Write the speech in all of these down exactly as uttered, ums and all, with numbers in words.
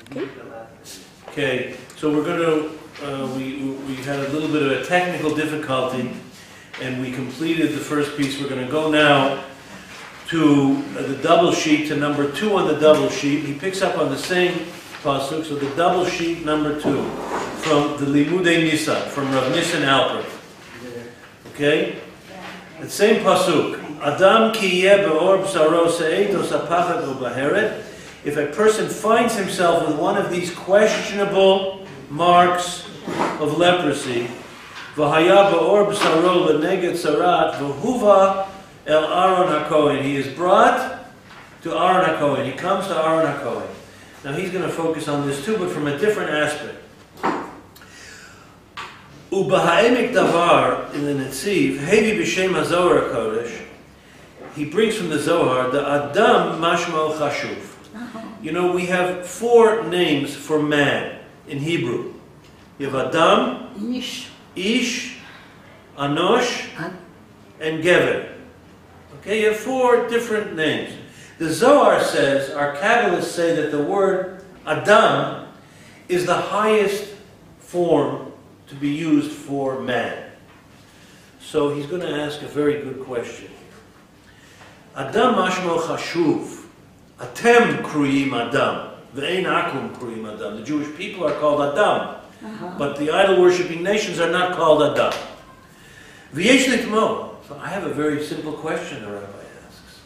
Okay. Okay, so we're going to, uh, we, we had a little bit of a technical difficulty, and we completed the first piece. We're going to go now to uh, the double sheet, to number two on the double sheet. He picks up on the same pasuk, so the double sheet number two, from the Limudei Nisan, from Rav Nisan Alpert. Okay? The same pasuk. Adam ki yeh be'or b'saro se'edos ha'pachad u'baheret. If a person finds himself with one of these questionable marks of leprosy, v'haya be'or b'saro l'neged sarat v'huva el Aaron HaKohen. He is brought to Aaron HaKohen. He comes to Aaron HaKohen. Now he's going to focus on this too, but from a different aspect. Ubaha'emek davar in the Netziv, Hevi b'shem HaZohar HaKodesh, he brings from the Zohar the Adam mashmo chashuv. You know, we have four names for man in Hebrew. You have Adam, Ish, Ish, Anosh, and Gever. Okay, you have four different names. The Zohar says, our Kabbalists say that the word Adam is the highest form to be used for man. So he's going to ask a very good question. Adam mashmo chashuv. Atem kruyim Adam. Ve'ein akum kruyim Adam. The Jewish people are called Adam. Uh-huh. But the idol-worshipping nations are not called Adam. V'yesh litmo. So I have a very simple question, the rabbi asks.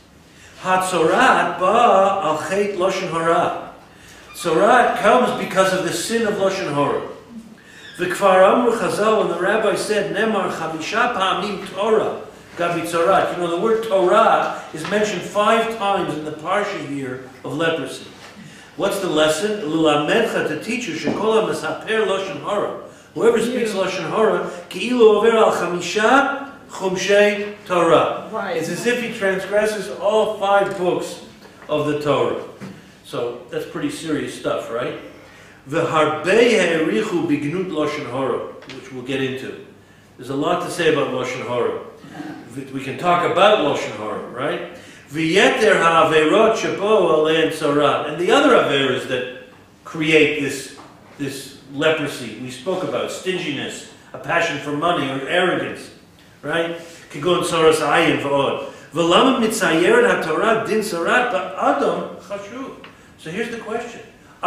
Hatzorat ba al chet loshen hara. Tzorat comes because of the sin of loshen hara. V'kvar amru chazal, and the rabbi said, Nemar chamisha pa'amim Torah. Gabitzorat. You know, the word Torah is mentioned five times in the parsha here of leprosy. What's the lesson? Lulamedcha, to teach you, shekola mesaper loshen hara. Whoever speaks loshen hara, ki'ilu over al chamisha chumshei Torah. Right. It's as if he transgresses all five books of the Torah. So that's pretty serious stuff, right? V'harbei ha'erichu bignut loshen hara, which we'll get into. There's a lot to say about loshen hara. We can talk about loshen hara, right? V'yeter ha'averot shabo alein tzorat, and the other averas that create this this leprosy we spoke about, stinginess, a passion for money or arrogance, right? Kigon tzoras ayin v'od. V'lama mitzayeret ha'torah din tzorat ba'adam chashuv. So here's the question: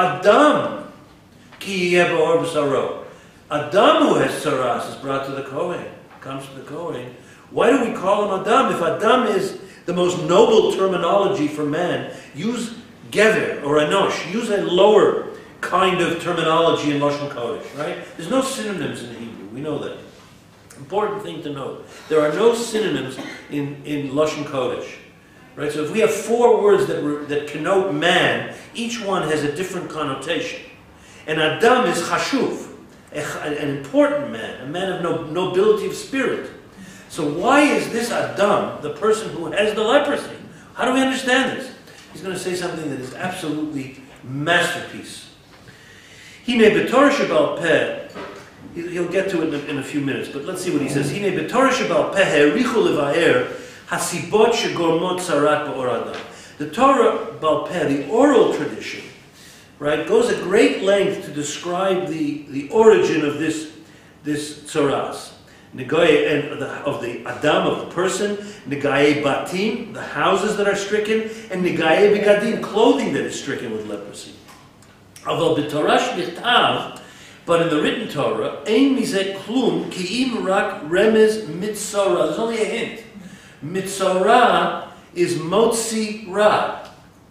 Adam ki yeh ba'or b'saro. Adam who has tzoras is brought to the Kohen, comes to the Kohen. Why do we call him Adam? If Adam is the most noble terminology for man, use Gever or Anosh. Use a lower kind of terminology in Lashon Kodesh, right? There's no synonyms in Hebrew. We know that. Important thing to note. There are no synonyms in, in Lashon Kodesh, right? So if we have four words that, re, that connote man, each one has a different connotation. And Adam is Chashuv, an important man, a man of no, nobility of spirit. So why is this Adam, the person who has the leprosy? How do we understand this? He's going to say something that is absolutely masterpiece. Hine b'torah shebal peh. He'll get to it in a, in a few minutes, but let's see what he says. Hine b'torah shebal peh herichu levaer hasibot shegormot tzarat ba'or Adam. The Torah Bal Peh, the oral tradition, right, goes at great length to describe the, the origin of this, this tzaras. Negaye and the, of the Adam, of the person, Negaye Batim, the houses that are stricken, and Negaye Begadim, clothing that is stricken with leprosy. Aval b'Torash Bichtav, but in the written Torah, Ein mizeh klum ki'im rak remez mitzora. There's only a hint. Mitzora is motzi ra.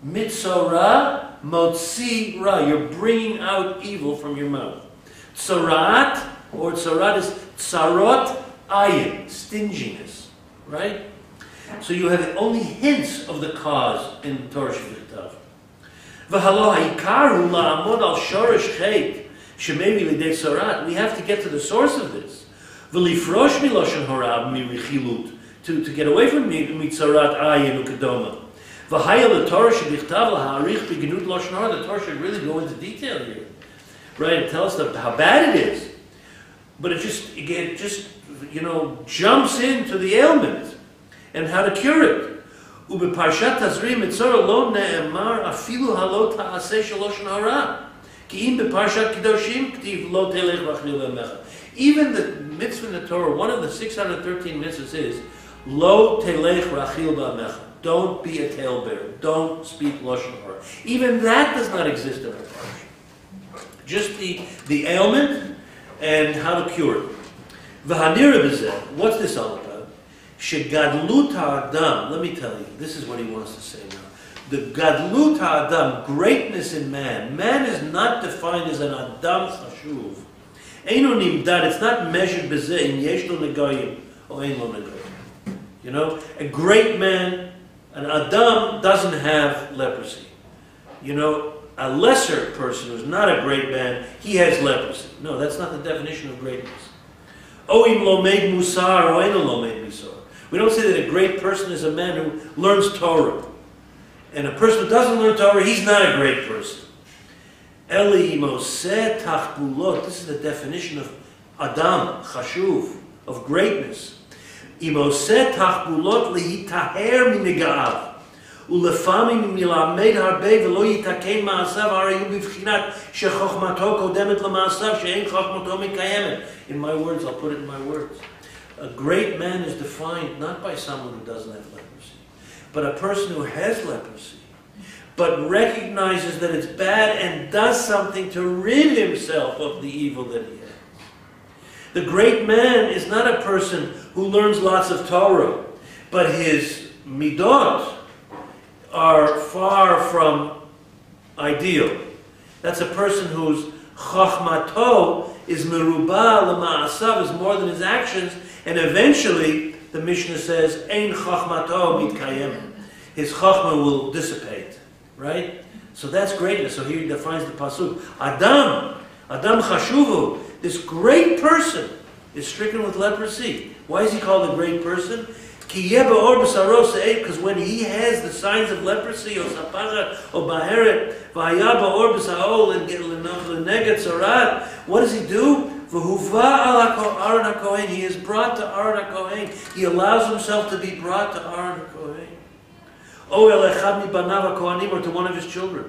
Mitzora, motzi ra. You're bringing out evil from your mouth. Tzorat, or tzorat is tsarot ayin, stinginess, right? So you have only hints of the cause in Torah Shvichtav. V'halo ha'ikaru la'amod al shorish chet shemevi l'dei tzorat. We have to get to the source of this. V'lifrosh miloshen horab mirichilut, to to get away from mitzorat ayin u'kedoma. V'haya l'Torah Shvichtav la'harich b'genut loshen hara. The Torah should really go into detail here, right? And tell us the, how bad it is. But it just, it just, you know, jumps into the ailment and how to cure it. Ubeparshat Tazrim Mitzora lo ne'emar afilu halo ta'aseh shel loshen hara. Even the mitzvah in the Torah, one of the six hundred thirteen mitzvahs is, Lo telech rachil ba'amecha. Don't be a talebearer. Don't speak lashon hara. Even that does not exist in our parsha. Just the, the ailment and how to cure it. V'hanira b'zeh. What's this all about? Shegadlut ha'adam. Let me tell you. This is what he wants to say now. The gadlut ha'adam, greatness in man. Man is not defined as an adam chashuv. Einu nimdad. It's not measured b'zeh in yesh lo negayim or ein lo negayim. You know, a great man, an Adam, doesn't have leprosy. You know, a lesser person who's not a great man, he has leprosy. No, that's not the definition of greatness. Oim lomed musar, oinu lomed misar. We don't say that a great person is a man who learns Torah. And a person who doesn't learn Torah, he's not a great person. Eli moseh tachbulot. This is the definition of Adam, chashuv, of greatness. Imoseh tachbulot lehitaher minegaav ulefamim milamed harbe velo yitaken maasav arayu bivchinat shechochmato kodemet lemaasav she'en chochmato mikayemet. In my words, I'll put it in my words. A great man is defined not by someone who doesn't have leprosy, but a person who has leprosy, but recognizes that it's bad and does something to rid himself of the evil that he has. The great man is not a person who learns lots of Torah, but his midot are far from ideal. That's a person whose chachmato is merubah l'ma'asav, is more than his actions, and eventually, the Mishnah says, ein chachmato mitkayem. His chachma will dissipate, right? So that's greatness. So here he defines the pasuk. Adam, Adam chashuvu, this great person is stricken with leprosy. Why is he called a great person? Because when he has the signs of leprosy, or sapachat, or baheret, v'haya ba'or b'sa'ol, and l'neget tzarad, what does he do? V'huva al Aaron HaKohen, he is brought to Aaron HaKohen. He allows himself to be brought to Aaron HaKohen. O el echad mibanav HaKohanim, or to one of his children.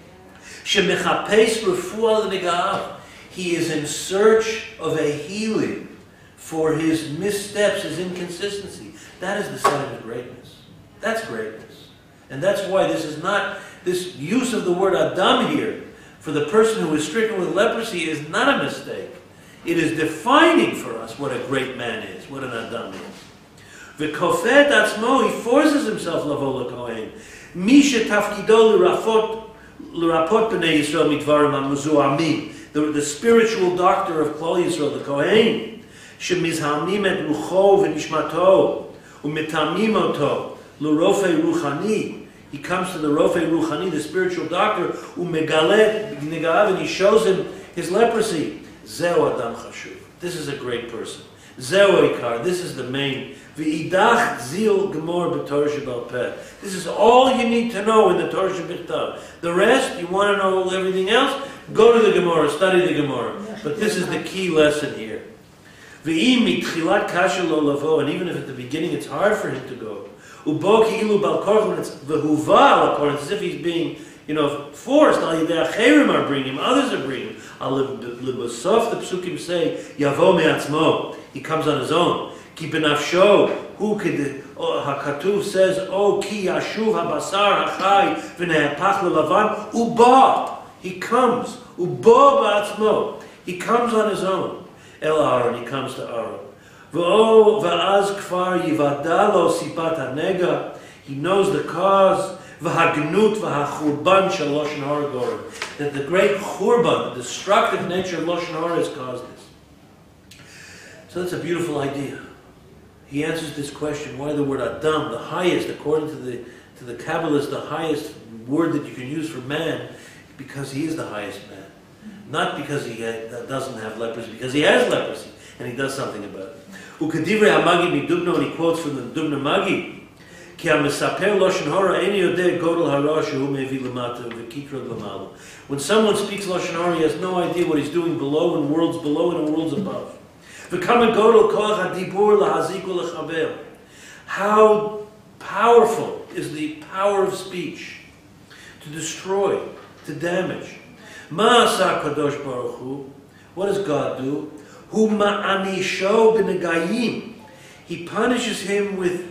Shemechapes refuah l'negaav. He is in search of a healing for his missteps, his inconsistency. That is the sign of greatness. That's greatness. And that's why this is not, this use of the word Adam here, for the person who is stricken with leprosy, is not a mistake. It is defining for us what a great man is, what an Adam is. V'kofet atzmo, he forces himself lavo l'kohen. Misha tafkido l'rapot, l'rapot b'nei Yisrael mitvarim ha'muzuamim. The, the spiritual doctor of Klal Yisrael, the Kohen, shemizhamim et rucho v'nishmato, u'metamim oto, l'rofei ruchani. He comes to the rofei ruchani, the spiritual doctor, u'megalet b'negaav, and he shows him his leprosy. Zeu adam chashuv. This is a great person. Zeu ikar. This is the main. V'idach zil gemor b'torah shebal peh. This is all you need to know in the Torah shebichtav. The rest, you want to know everything else? Go to the Gemara, study the Gemara. But this is the key lesson here. V'im mitchilat kasha lo lavo, and even if at the beginning it's hard for him to go, ubo ki'ilu bal korch, when it's v'huva al korch, it's as if he's being, you know, forced. Al yidei acherim are bringing him, others are bringing him. Al l'basof, the psukim say, yavo me'atzmo, he comes on his own. Ki benafsho, who could, HaKatuv says, O ki yashuv habasar hachai v'ne'apach l'lavan, uba. He comes, ubo ba'atzmo. He comes on his own. El Aaron, he comes to Aaron. V'o va'az kfar yivadalo sipat hanega. He knows the cause. V'hagnut v'hachurban shel lashon hara gorim. That the great churban, the destructive nature of lashon hara has caused this. So that's a beautiful idea. He answers this question: why the word Adam, the highest, according to the to the Kabbalists, the highest word that you can use for man. Because he is the highest man. Not because he doesn't have leprosy, because he has leprosy, and he does something about it. Ukedivrei HaMagi midubno, and he quotes from the Dubna Magi, Ki ha-mesaper lashon hara ein yodeh godel hara shehu mevi lemata v'kitra l'malu. When someone speaks lashon hara, he has no idea what he's doing below, and worlds below, and worlds above. V'kama godel koach hadibur lahaziku lechaber. How powerful is the power of speech to destroy, to damage. Ma'asa Kadosh Baruch Hu. What does God do? Hu ma'anisho b'negayim. He punishes him with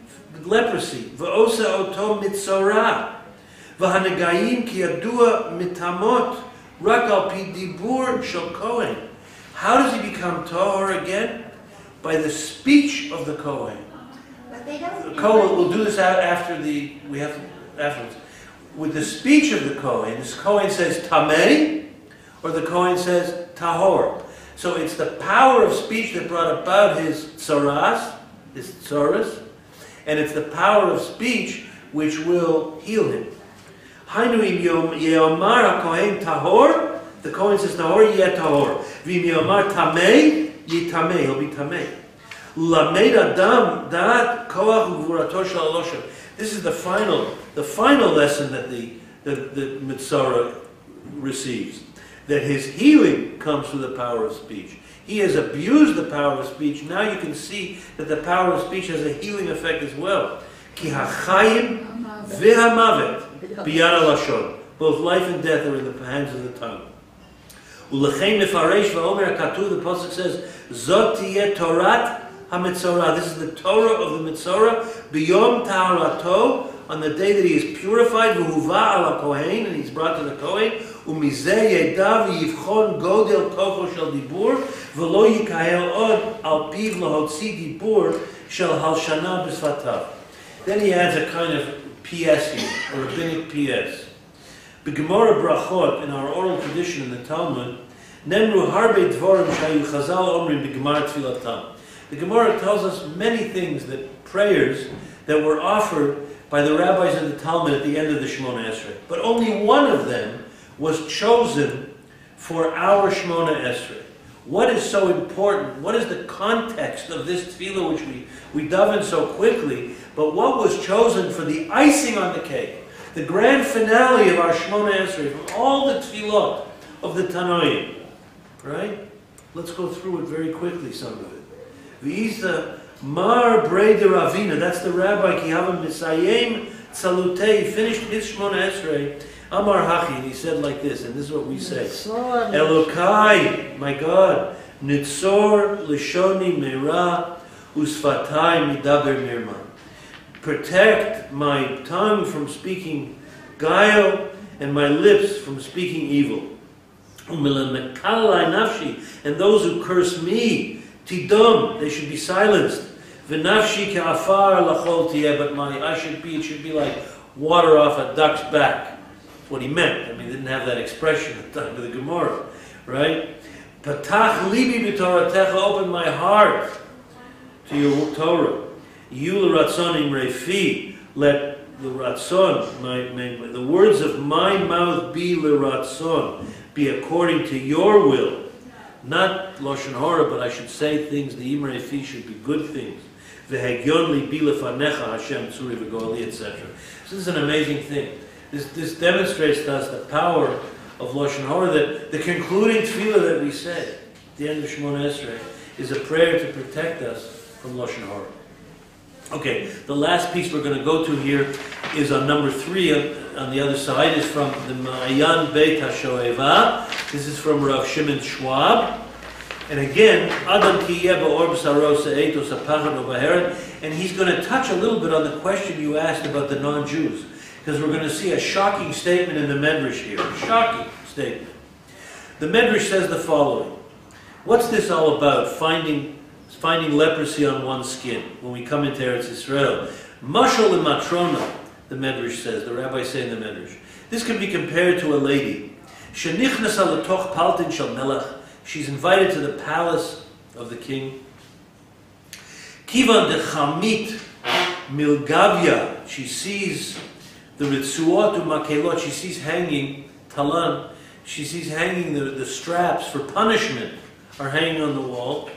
leprosy. V'osa oto mitzorah. V'hanegayim ki yadua mitamot. Rak al pi dibur shel Kohen. How does he become tahor again? By the speech of the Kohen. But they don't. The Kohen, we'll do this out after the, we have to, afterwards. With the speech of the Kohen, this Kohen says tamei, or the Kohen says tahor. So it's the power of speech that brought about his tsaras, his tsaras, and it's the power of speech which will heal him. Hainu im yeomar ha-kohen tahor, the Kohen says tahor, yeh tahor. V'im yeomar tamei, yeh tamei, he'll be tamei. Lamed adam da'at koach uvurato shel Eloshem. This is the final, the final lesson that the, the, the Mitzorah receives. That his healing comes through the power of speech. He has abused the power of speech. Now you can see that the power of speech has a healing effect as well. Ki hachayim v'hamavet biyad lashon. Both life and death are in the hands of the tongue. Ulechem nefaresh v'omer katuv. The pasuk says, "Zot tiyeh Torat haMitzorah." This is the Torah of the Mitzorah. Biyom taharato, on the day that he is purified, v'huva ala kohen, and he's brought to the Kohen. Umizeh yedav yivchon godel tocho shel dibur, v'lo yikael od al piv lahotzi dibur shel halshana b'sfatav. Then he adds a kind of P S here, a rabbinic P S. B'gemara brachot, in our oral tradition in the Talmud, nemru harbe dvorim shayu chazal omrim b'gemara tfilatam. The Gemara tells us many things, that prayers that were offered by the rabbis in the Talmud at the end of the Shemona Esrei. But only one of them was chosen for our Shemona Esrei. What is so important? What is the context of this tefillah which we, we daven so quickly? But what was chosen for the icing on the cake? The grand finale of our Shemona Esrei, from all the tefillot of the Tanoim. Right? Let's go through it very quickly, some of it. V'isa Mar Brei de Ravina, that's the rabbi, Ki Havam Misayim Tzalutei, he finished his Shemona Esrei, Amar Hachi, and he said like this, and this is what we say. Elokai, my God, Nitzor Lishoni Meira Usfatai Midaber Mirma. Protect my tongue from speaking guile and my lips from speaking evil. Umilamekalai Nafshi, and those who curse me, Tidom, they should be silenced. V'nafshi ka'afar lachol tiyeh, but my, I should be, it should be like water off a duck's back. That's what he meant. I mean, he didn't have that expression at the time of the Gemara, right? Patach libi b'toratecha, open my heart to your Torah. Yul ratzonim refi, let the ratzon, my, my, the words of my mouth be l'ratzon, be according to your will. Not Lashon Hara, but I should say things, the Imrei Fi should be good things. V'hegyon li bi lefanecha Hashem tzuri v'goali, et cetera. This is an amazing thing. This, this demonstrates to us the power of Lashon Hara, that the concluding tefillah that we say at the end of Shemona Esrei is a prayer to protect us from Lashon Hara. Okay, the last piece we're going to go to here is on number three on, on the other side, is from the Ma'ayan Beit HaShoeva. This is from Rav Shimon Schwab. And again, Adam ki yeh ba'or b'saro se'eto sapachat o'baheret. And he's going to touch a little bit on the question you asked about the non-Jews. Because we're going to see a shocking statement in the Medrash here. A shocking statement. The Medrash says the following. What's this all about, finding finding leprosy on one's skin when we come into Eretz Yisrael? Mashal matrona, the Medrash says, the rabbis say in the Medrash. This can be compared to a lady. Shenichnasa letoch paltin shel melech. She's invited to the palace of the king. Kivan de chamit milgavya. She sees the ritzuot umakelot. She sees hanging talan. She sees hanging the, the straps for punishment are hanging on the wall.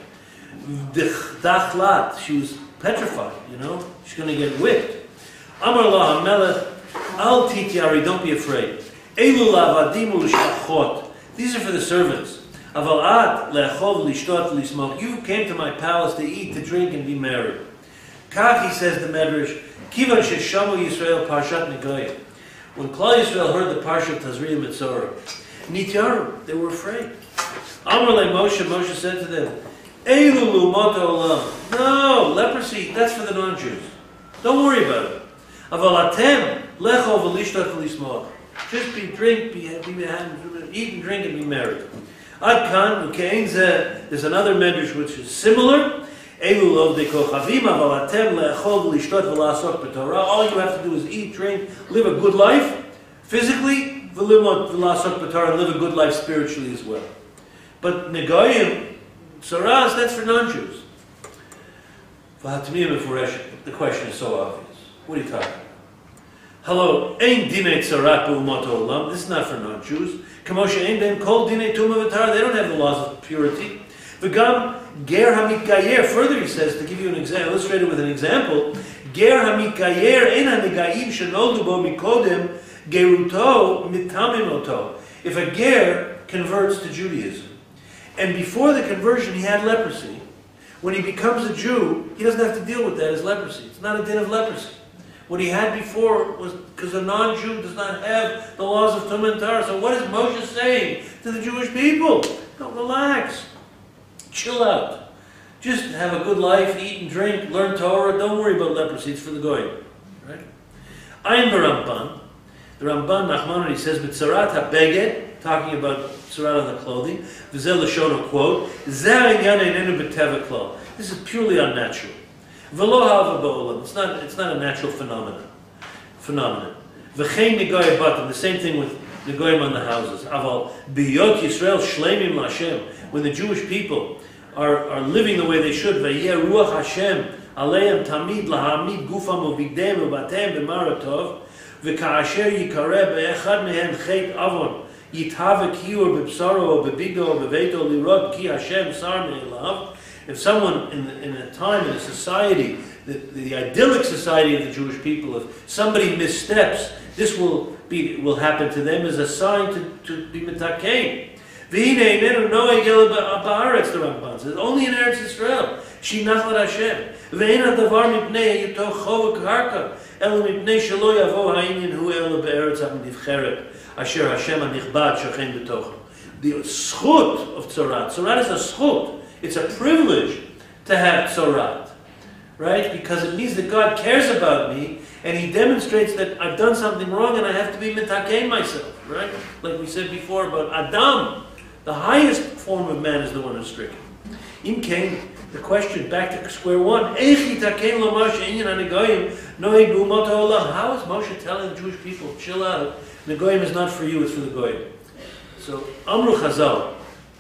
Dachlat, she was petrified, you know, she's going to get whipped. Amar la HaMelech, al tityari, don't be afraid. Elu la'avadim u'l'shachot, these are for the servants. Aval at le'achov l'ishtot l'smoke, you came to my palace to eat, to drink, and be merry. Kach, he says the Medrash, kivan sheshamu Yisrael parshat Negoyim. When Klal Yisrael heard the parsha of Tazria Mitzorah, Nityaru, they were afraid. Amrle Moshe, Moshe said to them, Eilu lumot olam. No, leprosy, that's for the non-Jews. Don't worry about it. Aval atem lecho v'lishtat v'lismoach. Just be drink, be, be eat and drink and be merry. Ad kan ukein zeh. There's another medrash which is similar. Eilu lo de kochavim aval atem lecho v'lishtat v'lasok b'torah. All you have to do is eat, drink, live a good life, physically, v'limot v'lasok b'torah, live a good life spiritually as well. But negoyim, saras, that's for non-Jews. The question is so obvious. What are you talking about? Hello, ein dinei tzarat b'umot olam. This is not for non-Jews. Kamosha ein ben kol dinei tumah v'tar. They don't have the laws of purity. V'gam ger hamikayer. Further, he says, to give you an example, illustrated with an example, ger hamikayer ein hanegayim shenoldu bo mikodem geruto mitamim oto. If a ger converts to Judaism, and before the conversion he had leprosy, when he becomes a Jew, he doesn't have to deal with that as leprosy. It's not a din of leprosy. What he had before was because a non-Jew does not have the laws of Tumah and Tar. So what is Moshe saying to the Jewish people? No, relax. Chill out. Just have a good life, eat and drink, learn Torah. Don't worry about leprosy. It's for the goyim. Right? I'm the Ramban. The Ramban, Nachmanides, he says, B'tzarat ha-beged, talking about tzarat on the clothing, v'zel l'shono, quote, zeh inyan einenu b'teva klal. This is purely unnatural. V'lo hava ba'olam. It's not, it's not a natural phenomenon. Phenomenon. V'chein negoy batim. The same thing with negoyim on the houses. Aval b'yot Yisrael shleimim l'Hashem. When the Jewish people are, are living the way they should, v'yeh ruach Hashem aleim tamid lahamid gufam u'bigdem u'batem b'maratov, v'ka'asher yikareh be'echad mehen chet avon yitave kiur b'bsaro u'b'bigdo u'b'veito lirot ki Hashem sar me'elav. If someone in, the, in a time, in a society, the, the idyllic society of the Jewish people, if somebody missteps, this will be will happen to them as a sign to, to be mitakein. V'hinei einenu noeg el ba'aretz, the Ramban says, only in Eretz Yisrael, shinachlat Hashem. V'ein hadavar mipnei yito chova karka, el mipnei shelo yavo ha'inyan hu el be'eretz ha'nivcheret, asher Hashem ha'nichbad shochen b'tocho. The schut of tzarat, tzarat is a schut. It's a privilege to have tzarat, right? Because it means that God cares about me, and He demonstrates that I've done something wrong and I have to be mitakein myself, right? Like we said before about Adam, the highest form of man is the one who's stricken. Im Kain, the question back to square one: How is Moshe telling the Jewish people, chill out? Negoyim is not for you; it's for the goyim. So Amru Chazal.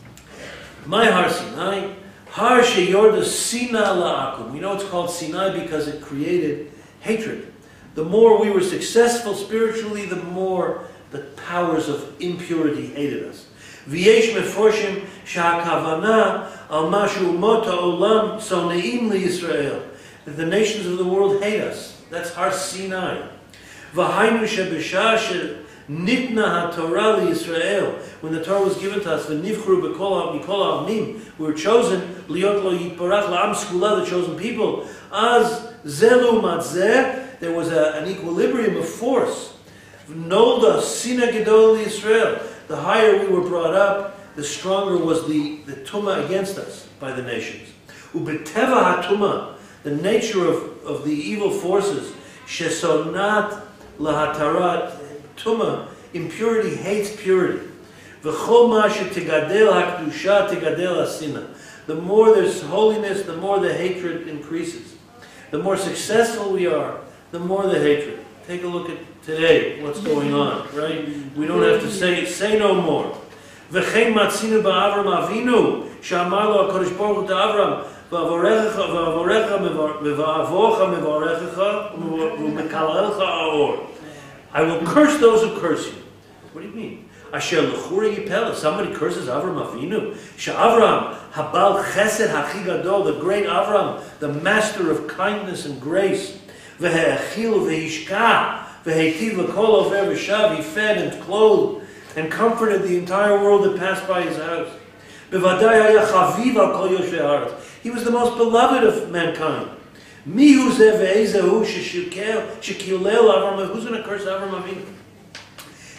My Har Sinai, Har Sheyorda Sina La'akum. We know it's called Sinai because it created hatred. The more we were successful spiritually, the more the powers of impurity hated us. V'yesh meforshim sha'akavana al mashu mota olam soneim liYisrael. That the nations of the world hate us. That's Har Sinai. V'hainu shebishah Nitna HaTorah Yisrael. When the Torah was given to us, v'nivchru b'kol ha'amim, we were chosen, liot lo yitparach la'am skula, the chosen people. Az zelu matzeh, there was a, an equilibrium of force. Nolda sina gedol Yisrael. The higher we were brought up, the stronger was the, the tumah against us by the nations. Ubeteva hatumah, the nature of, of the evil forces, shesonat lahatarat, Tumah, impurity hates purity. V'chol mashe tegadel hakdusha tegadel asina. The more there's holiness, the more the hatred increases. The more successful we are, the more the hatred. Take a look at today, what's going on, right? We don't have to say say no more. V'chein matzinu ba'Avram Avinu, she'amar lo HaKadosh Baruch Hu to Avram, v'avorecha v'avorecha v'avocha mevorecha u'mekalelcha aor. I will curse those who curse you. What do you mean? Asher l'chura yipel. Somebody curses Avram Avinu. She'Avram habal chesed hachi gadol, the great Avram, the master of kindness and grace. V'he'achil v'hishka v'he'tiv l'kol over v'shav. He fed and clothed and comforted the entire world that passed by his house. B'vadai haya chaviv al kol yoshvei haaretz. He was the most beloved of mankind. Who's going to curse Avram Avinu?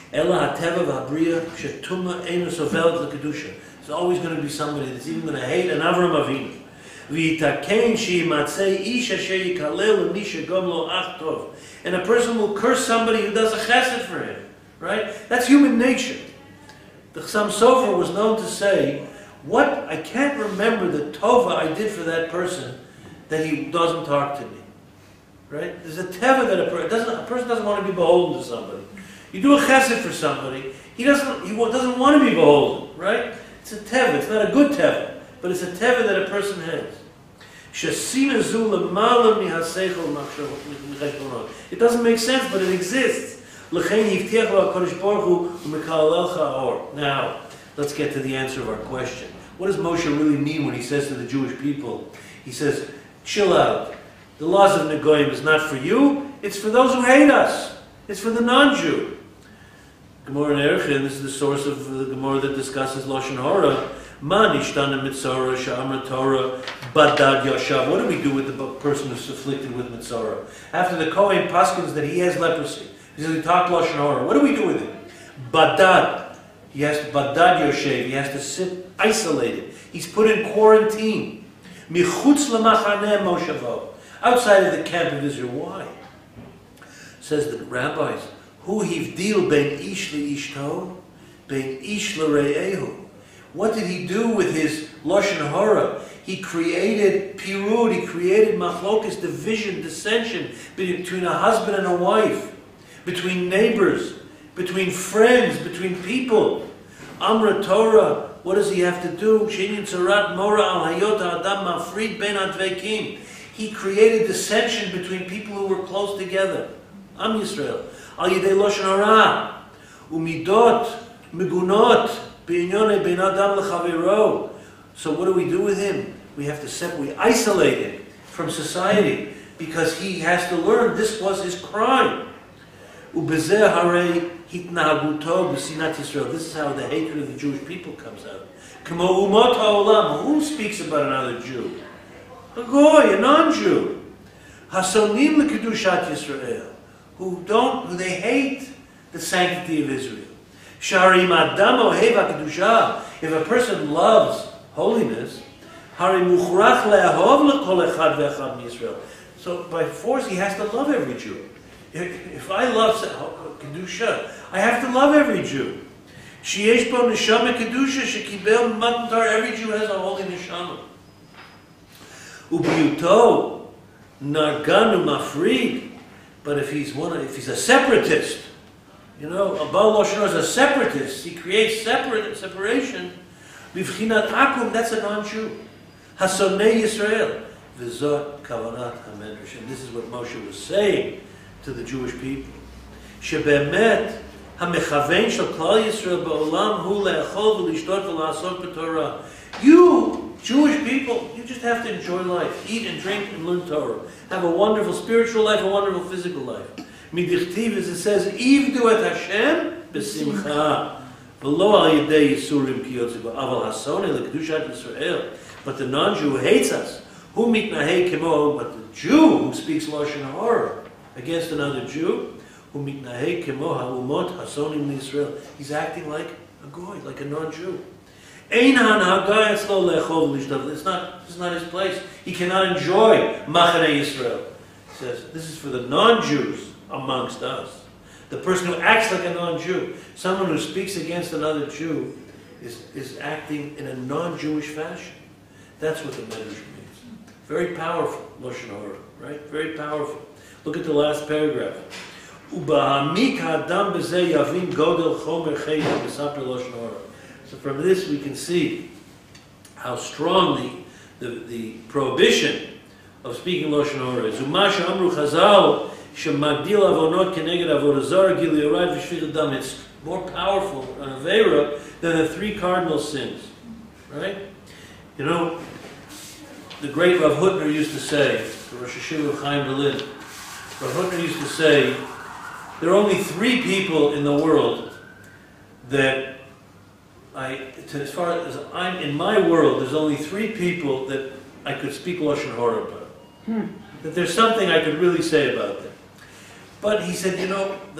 Ela hateva v'habriya shetuma einu sovelet l'kedusha. There's always going to be somebody that's even going to hate an Avram Avinu. V'yitakein sheyimatzei ish asher yikalel l'mi shegom lo ach tov. And a person will curse somebody who does a chesed for him. Right? That's human nature. The Chassam Sofer was known to say, what, I can't remember the tova I did for that person that he doesn't talk to me. Right? There's a teva that a, per doesn't, a person doesn't want to be beholden to somebody. You do a chesed for somebody, he doesn't, he doesn't want to be beholden. Right? It's a teva. It's not a good teva, but it's a teva that a person has. It doesn't make sense, but it exists. Now, let's get to the answer of our question. What does Moshe really mean when he says to the Jewish people? He says, chill out. The laws of Negoyim is not for you, it's for those who hate us. It's for the non-Jew. Gemara in Erchin, this is the source of the Gemara that discusses Lashon Hara. Man ishtana mitzara sha'amra Torah badad yashav. What do we do with the person who's afflicted with mitzara? After the Kohen paskins that he has leprosy, he says he talked Lashon Hara. What do we do with him? Badad. He has to badad yoshev. He has to sit isolated. He's put in quarantine. Michutz lamachaneh moshavo. Outside of the camp of Israel. Why? Says the rabbis, Hu hivdil ben ish leishto, ben ish lere'ehu. What did he do with his Lashon Hara? He created pirud, he created machlokas, division, dissension between a husband and a wife, between neighbors, between friends, between people. Amra Torah, what does he have to do? Shinyan tzarat mora al hayot adam mafrid ben advekim. He created dissension between people who were close together. Am Yisrael. Al yidei Lashon Hara. Umidot, migunot, b'inyone ben adam l'chaviro. So what do we do with him? We have to separate, we isolate him from society because he has to learn this was his crime. Ubezeh harei hitnahaguto b'sinat Yisrael. This is how the hatred of the Jewish people comes out. K'mo umot ha'olam. Who speaks about another Jew? A goy, a non-Jew. Hasonim l'kedushat Yisrael. Who don't, who they hate the sanctity of Israel. Sharim adam ohev ha'kedusha. If a person loves holiness, hari muchrach le'ahov l'kol echad ve'echad miYisrael. So by force he has to love every Jew. If I love kedusha, I have to love every Jew. Sheyesh bo neshama kedusha shekibel matan Torah. Every Jew has a holy neshama. Ubiyuto narganu mafrid. But if he's one, if he's a separatist, you know, a Baal Lashon Hara is a separatist. He creates separate separation. Bivchinat akum. That's a non-Jew. Hasonei Yisrael. V'zot kavanat hamedrash. And this is what Moshe was saying to the Jewish people. Shebemet hamechavein shel klal Yisrael ba'olam hu le'achol v'lishtot v'la'asot b'Torah. You Jewish people, you just have to enjoy life, eat and drink and learn Torah, have a wonderful spiritual life, a wonderful physical life. Midichtiv, as it says, Ivdu et Hashem b'simcha v'lo al yedei yisurim ki yotzi ba'aval hasoni l'kedushat Yisrael. But the non-Jew hates us. Hu mitnahei kemo, but the Jew who speaks Lashon Hara against another Jew, hu mitnahei kemo ha'umot hasonim l'Yisrael. He's acting like a goy, like a non-Jew. It's not, it's not his place. He cannot enjoy Machaneh Yisrael. He says, this is for the non-Jews amongst us. The person who acts like a non-Jew, someone who speaks against another Jew, is, is acting in a non-Jewish fashion. That's what the Medrash means. Very powerful, Lashon Hara, right? Very powerful. Look at the last paragraph. So from this we can see how strongly the, the prohibition of speaking Lashon Hara is. Umasha amru chazal shemagdil avonot keneged avodah zara gil yorad v'shvil dam. It's more powerful an avera than the three cardinal sins, right? You know, the great Rav Hutner used to say, the Rosh Hashiva of Chaim Berlin, Rav Hutner used to say, there are only three people in the world that I, as far as I'm in my world, there's only three people that I could speak Lashon Hara about. Hmm. That there's something I could really say about them. But he said, you know, the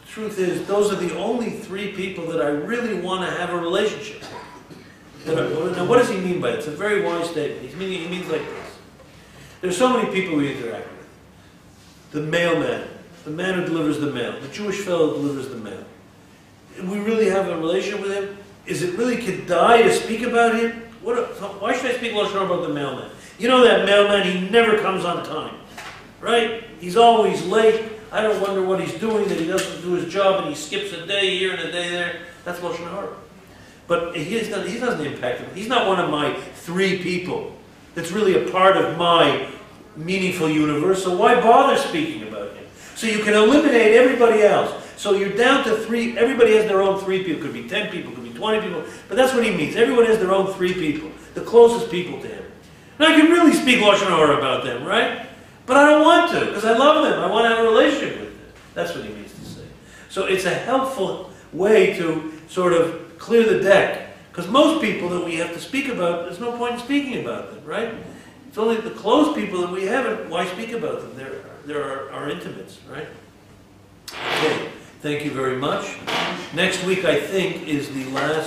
truth is, those are the only three people that I really want to have a relationship with. That are- Now, what does he mean by it? It's a very wise statement. He's meaning, he means like this. There's so many people we interact with. The mailman, the man who delivers the mail, the Jewish fellow who delivers the mail. We really have a relationship with him? Is it really kedai to speak about him? What? Why should I speak Lashon Hara about the mailman? You know that mailman, he never comes on time, right? He's always late. I don't wonder what he's doing, that he doesn't do his job and he skips a day here and a day there. That's Lashon Hara. But he's not, he doesn't impact him. He's not one of my three people that's really a part of my meaningful universe, so why bother speaking about him? So you can eliminate everybody else. So you're down to three, everybody has their own three people. Could be ten people, could be twenty people, but that's what he means. Everyone has their own three people, the closest people to him. And I can really speak Lashon Hara about them, right? But I don't want to, because I love them. I want to have a relationship with them. That's what he means to say. So it's a helpful way to sort of clear the deck. Because most people that we have to speak about, there's no point in speaking about them, right? It's only the close people that we haven't, why speak about them? They're, they're our, our intimates, right? Okay, thank you very much. Next week, I think, is the last